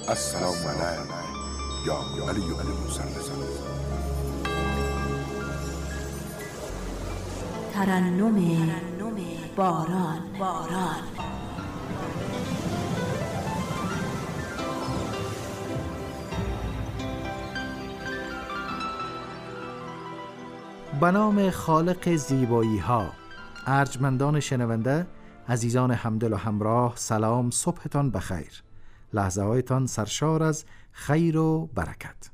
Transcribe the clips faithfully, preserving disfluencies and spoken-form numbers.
السلام علیک یا علی بن موسی الرضا. ترنم باران باران به نام خالق زیبایی ها. ارجمندان شنونده، عزیزان همدل و همراه، سلام، صبحتان بخیر، لحظه هایتان سرشار از خیر و برکت.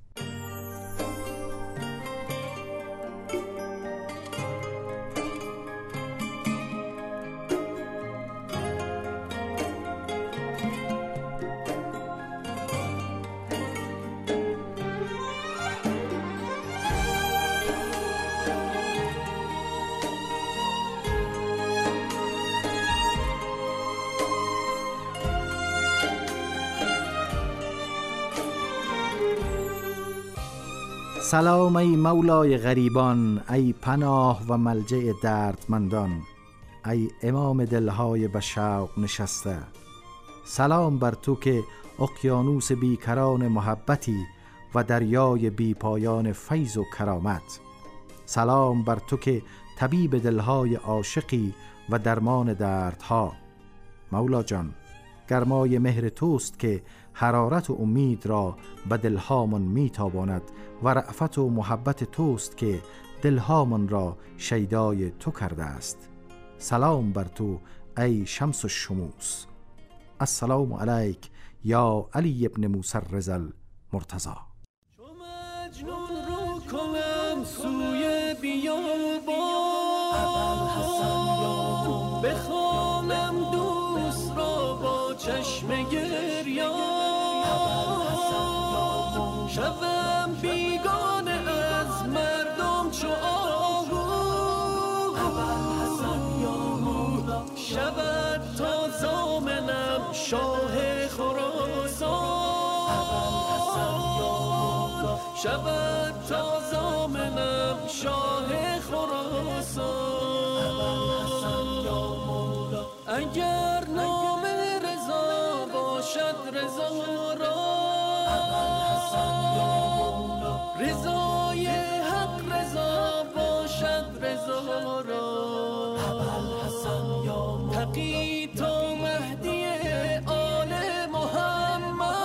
سلام ای مولای غریبان، ای پناه و ملجأ دردمندان، ای امام دلهای به شوق نشسته. سلام بر تو که اقیانوس بیکران محبتی و دریای بی پایان فیض و کرامت. سلام بر تو که طبیب دلهای عاشقی و درمان دردها. مولا جان، گرمای مهر توست که حرارت و امید را به دلهامون میتاباند و رأفت و محبت توست که دلهامون را شیدای تو کرده است. سلام بر تو ای شمس الشموس. السلام علیک یا علی ابن موسی الرضا المرتضی. چو مجنون رو کنم سوی بیابان، ابوالحسن یا بخوانم دوست را با چشم گریان، شوم بیگانه از مردم چو آهو، ابوالحسن یا مولا شود تا زامنم شاه خراسان، ابوالحسن یا مولا شود تا زامنم شاه خراسان، ابوالحسن یا مولا اگر نام رضا باشد رضا را، ابوالحسن یا مولا رضای حق رضا باشد رضا را، ابوالحسن یا مولا تقی تا مهدی آل محمد،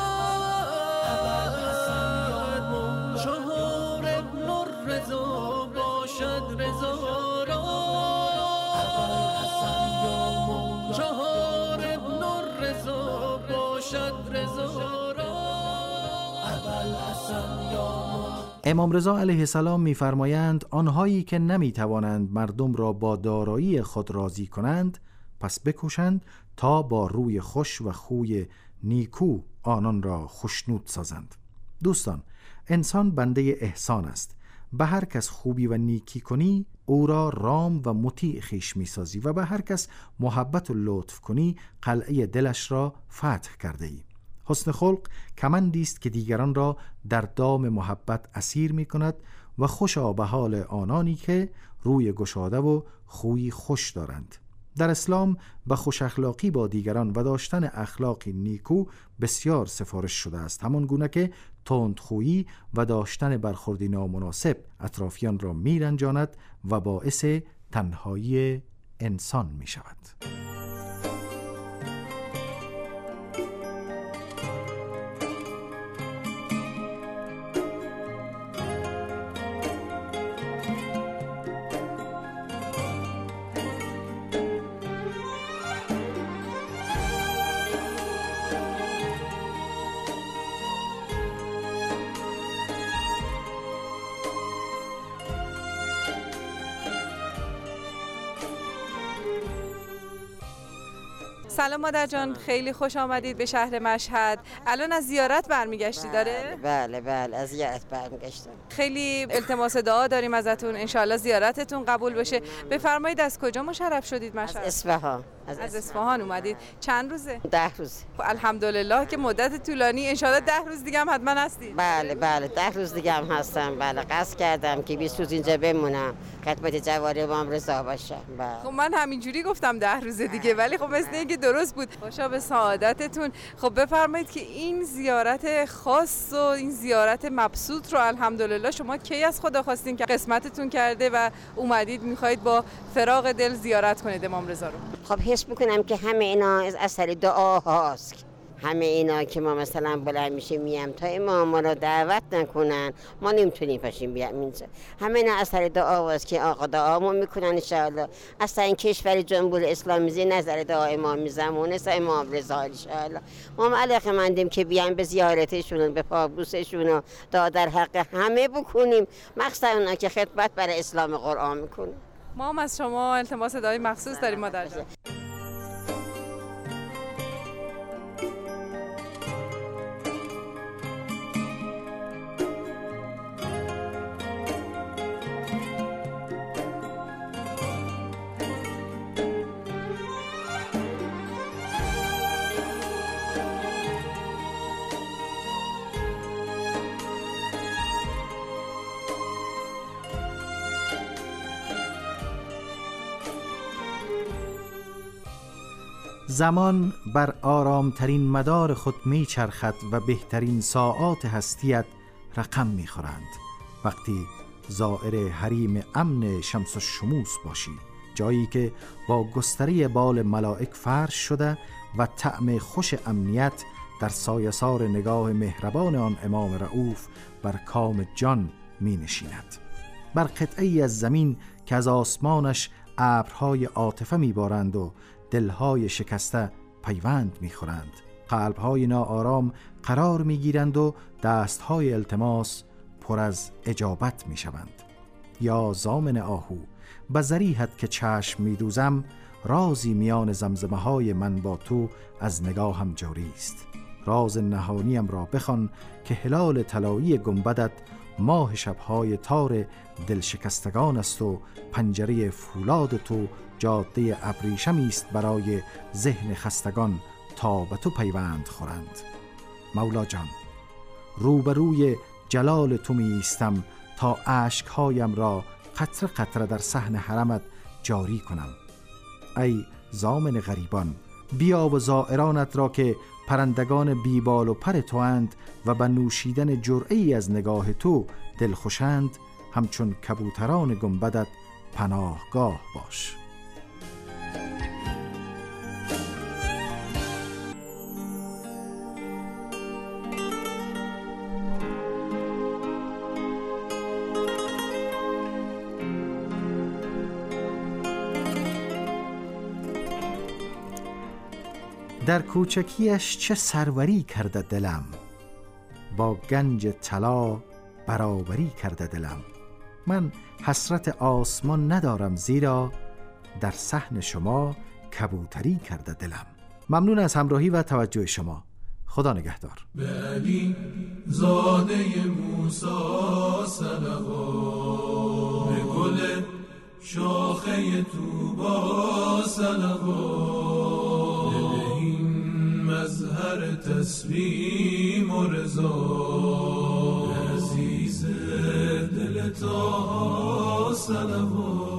ابوالحسن یا مولا چهار ابن الرضا باشد رضا را، ابوالحسن یا مولا چهار ابن الرضا باشد رضا را، ابوالحسن یا مولا. امام رضا علیه السلام می‌فرمایند آنهایی که نمی‌توانند مردم را با دارایی خود راضی کنند، پس بکوشند تا با روی خوش و خوی نیکو آنان را خوشنود سازند. دوستان، انسان بنده احسان است. به هر کس خوبی و نیکی کنی او را رام و مطیع خویش می‌سازی و به هر کس محبت و لطف کنی قلعه دلش را فتح کرده ای. حسن خلق کمندی است که دیگران را در دام محبت اسیر می کند و خوشا به حال آنانی که روی گشاده و خوی خوش دارند. در اسلام به خوش اخلاقی با دیگران و داشتن اخلاقی نیکو بسیار سفارش شده است، همان گونه که تندخویی و داشتن برخوردی نامناسب اطرافیان را می رنجاند و باعث تنهایی انسان می شود. سلام مادر جان، خیلی خوش آمدید به شهر مشهد. الان از زیارت برمیگشتی داره؟ بله بله از زیارت برمیگشتم. خیلی التماس دعا داریم ازتون، انشالله زیارتتون قبول بشه. بفرمایید از کجا مشرف شدید مشهد؟ از اصفهان. از, از اصفهان اومدید. چند روزه؟ ده روز. الحمدلله که مدت طولانی، انشالله ده روز دیگه هم حتما هستید. بله بله ده روز دیگه هم هستم. بله قصد کردم که بیست روز اینجا بمونم، خدمت جواری با هم رضا باشم. خب من همینجوری گفتم ده روز دیگه، ولی خب مثل اینکه درست بود. باشا به سعادتتون. خب بفرمایید که این زیارت خاص و این زیارت مبسوط رو الحمدلله شما کی از خدا خواستین که قسمتتون کرده و اومدید میخواید با فراغ دل زیارت کنید امام رضا رو؟ خب حس میکنم که همه اینا از اثر دعا هاست. همه اینا که ما مثلا بلند میشه میم تا امام ما رو دعوت نکنن ما نمیتونیم پاشیم بیام اینجا. همه اینا اثر دعا هست که آقا دعامون میکنن ان شاء الله. اصلا این کشور جمهوری اسلامی زیر نظر دعا امام زمان است امام رضا ان شاء الله. ما علاقه‌مندیم که بیایم به زیارتشون به پابوسشون و دعا در حق همه بکنیم، مخصوصا اونا که خدمت برای اسلام قرآن میکنن. ما هم از شما التماس دعای مخصوص داریم مادر جان. زمان بر آرامترین مدار خود می چرخد و بهترین ساعات هستیت رقم می خورند. وقتی زائر حریم امن شمس الشموس باشی، جایی که با گستره بال ملائک فرش شده و طعم خوش امنیت در سایه‌سار نگاه مهربان آن امام رؤوف بر کام جان می نشیند. بر قطعه‌ای از زمین که از آسمانش ابرهای عاطفه می بارند و دلهای شکسته پیوند می‌خورند، قلبهای ناآرام قرار می‌گیرند و دستهای التماس پر از اجابت می‌شوند. یا زامن آهو به ذریحت که چشم می‌دوزم، رازی میان زمزمه‌های من با تو از نگاهم جاری است. راز نهانیم را بخوان که هلال طلایی گنبدت ماه شب‌های تار دلشکستگان است و پنجره فولاد تو جاده ابریشمی است برای ذهن خستگان تا به تو پیوند خورند. مولا جان، روبروی جلال تو می ایستم تا اشکهایم را قطره قطره در صحن حرمت جاری کنم. ای ضامن غریبان، بیا و زائرانت را که پرندگان بیبال و پر تواند و به نوشیدن جرعه‌ای از نگاه تو دلخوشند، همچون کبوتران گنبدت پناهگاه باش. در کوچکیش چه سروری کرده دلم، با گنج طلا برابری کرده دلم. من حسرت آسمان ندارم، زیرا در صحن شما کبوتری کرده دلم. ممنون از همراهی و توجه شما. خدا نگهدار. به علی زاده موسی صلوات، به گل شاخه طوبی صلوات، به این مظهر تسلیم و رضا، عزیز دل طه صلوات.